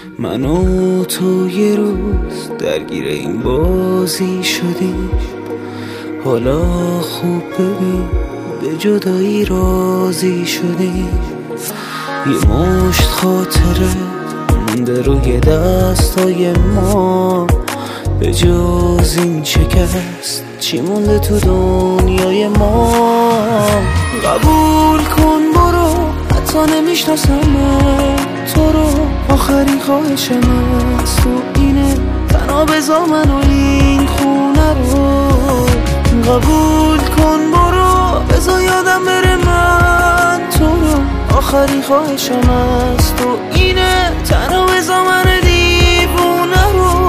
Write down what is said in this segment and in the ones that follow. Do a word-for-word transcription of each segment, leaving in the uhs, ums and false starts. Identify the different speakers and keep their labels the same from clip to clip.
Speaker 1: من و تو یه روز درگیر این بازی شدیم، حالا خوب ببین به جدایی راضی شدیم. یه مشت خاطره مونده روی دستای ما، به جز این شکست چی مونده تو دنیای ما؟ قبول کن برو، حتی نمیشناسم تو رو، آخرین خواهشم از تو اینه، تنها بذار من و این خونه رو. قبول کن برو، بذار یادم بره من تو رو، آخرین خواهشم از تو اینه، تنها بذار من دیوونه رو.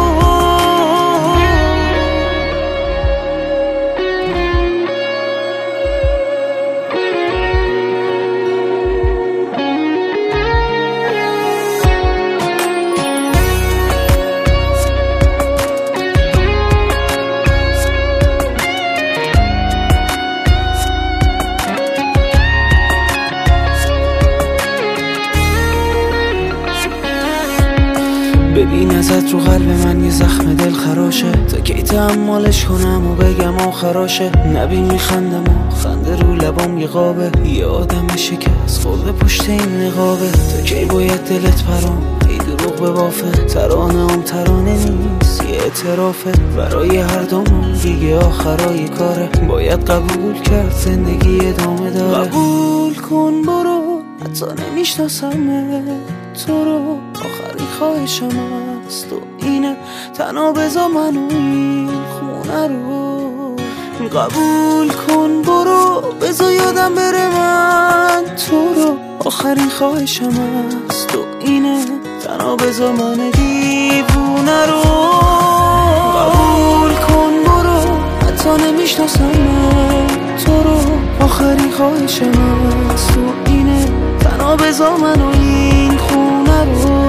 Speaker 1: ببین ازت رو قلب من یه زخم دل خراشه، تا کی تحملش کنم و بگم آخراشه؟ نبین میخندم و خنده رو لبام یه قابه، یه آدم شکست خورده پشت این نقابه. تا کی باید دلت برام ای دروغ به بافه؟ ترانه هم ترانه نیست یه اعترافه، برای هر دومون دیگه آخرای کاره، باید قبول کرد زندگی ادامه داره. قبول کن برو، حتی نمیشناسم تو رو، آخرین خواهشم از تو اینه، تنها بذار من و این خونه رو. قبول کن برو، بذار یادم بره من تو رو، آخرین خواهشم از تو اینه، تنها بذار من دیوونه رو. قبول کن برو، حتی نمیشناسم تو رو، آخرین خواهشم از تو اینه، تنها بذار من و این خونه رو.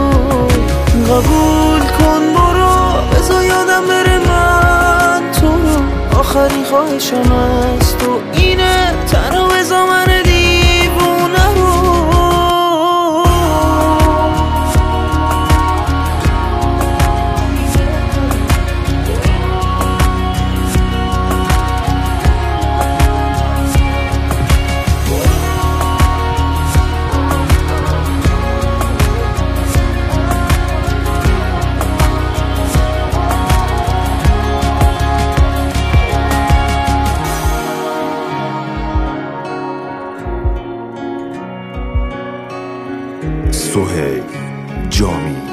Speaker 1: قبول کن برو، بذار یادم بره من تو رو، آخرین خواهشم از تو اینه، تنها بذار من دیوونه رو.
Speaker 2: سهیل جامی.